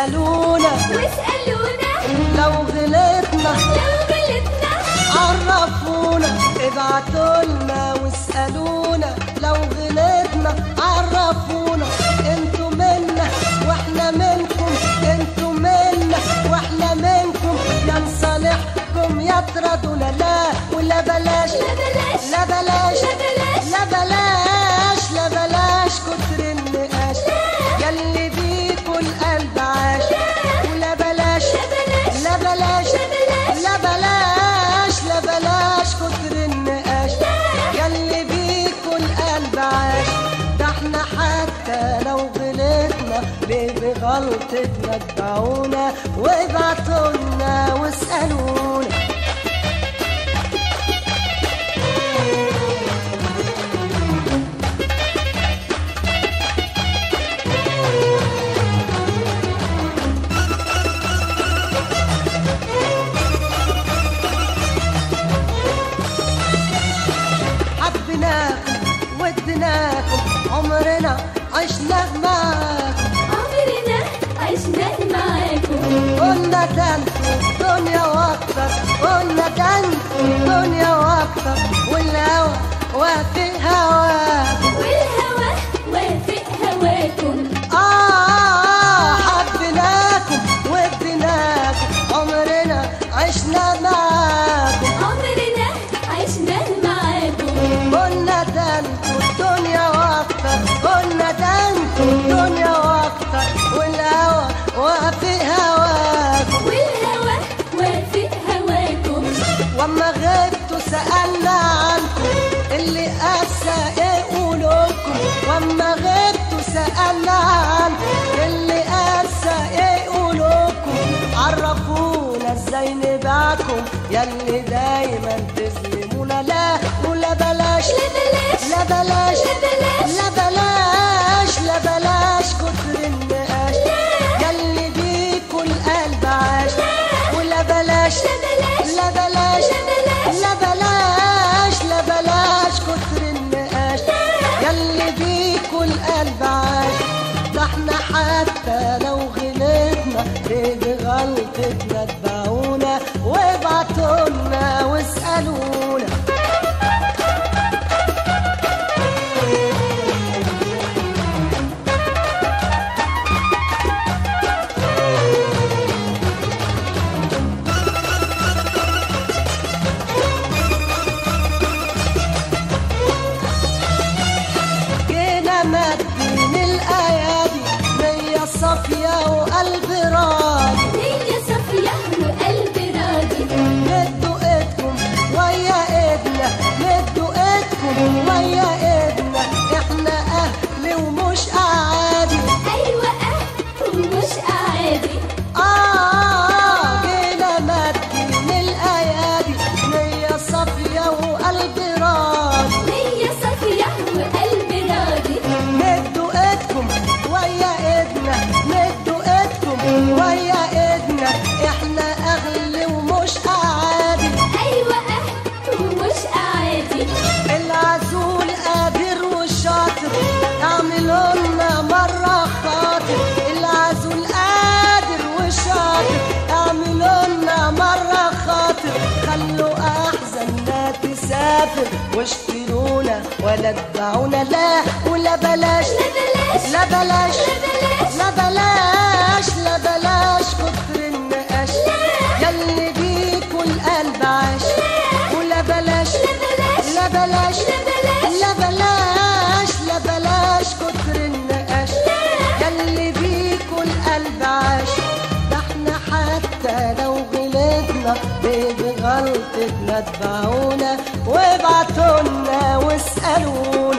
واسألونا لو غلطنا عرفونا. ابعتولنا واسألونا لو غلطنا عرفونا. انتوا منا واحنا منكم، انتوا منا واحنا منكم، يا نصالحكم يا تردونا. لا ولا بلاش لا بلاش لا بلاش لا بلاش كتر النقاش ياللي بيكوا القلب عاش. ولا بلاش لا بلاش لا بلاش لا بلاش كتر النقاش ياللي بيكوا القلب عاش. ده احنا حتى لو غلطنا ليه بغلطتنا اتبعونا وابعتولنا واسألونا. ودناكم عمرنا عشنا معاكم، عمرنا عشنا معاكم. قلنا ده انتوا دنيا واكتر، قلنا ده انتوا دنيا واكتر، والهوى وافق هواكم، والهوى وافق هواكم. حبيناكم ودناكم عمرنا عشنا معاكم، عمرنا عشنا معاكم. قلنا ده انتوا الدنيا واكتر، قلنا ده انتوا الدنيا واكتر، والهوى وافق هواكم، والهوى وافق هواكم. واما غبتوا سألنا عنكم اللي قاسى ايه قولوكم. واما غبتوا سألنا عنكم اللي قاسى ايه قولوكم. عرفونا ازاي نبعكم ياللي دايما تظلمونا. لا ولا بلاش لا بلاش لا بلاش لا بلاش كتر النقاش ياللي بيكوا القلب عاش. ولا بلاش لا بلاش لا بلاش لا بلاش كتر النقاش ياللي بيكوا القلب عاش. ده احنا حتى لو غلطنا ليه بغلطتنا اتبعونا وابعتولنا واسألونا. مدين الأيادي نية صافية وقلب راضي، نية صافية وقلب راضي. مدوا ايدكم ويا ايدنا، مدوا ايدكم ويا ايدنا، احنا اهل ومش اعادي. ايوه اهل ومش اعادي. جينا مدين الأيادي نية صافية وقلب راضي، نية صافية وقلب راضي. مدوا ايدكم ويا ايدنا، مدوا ايدكم ويا ايدنا، احنا اغلى ومش اعادي. ايوه اهل ومش اعادي. العزول قادر وشاطر اعملوا لنا مرة خاطر. العزول قادر وشاطر اعملوا لنا مرة خاطر. خلوا احزاننا تسافر واشترونا ولا اتبعونا. لا ولا بلاش لا بلاش لا بلاش لا بلاش كتر النقاش ياللي بيكوا القلب عاش. ولا بلاش لا بلاش لا بلاش لا بلاش كتر النقاش ياللي بيكوا القلب عاش. ده احنا حتى لو غلطنا ليه بغلطتنا اتبعونا وابعتولنا واسألونا.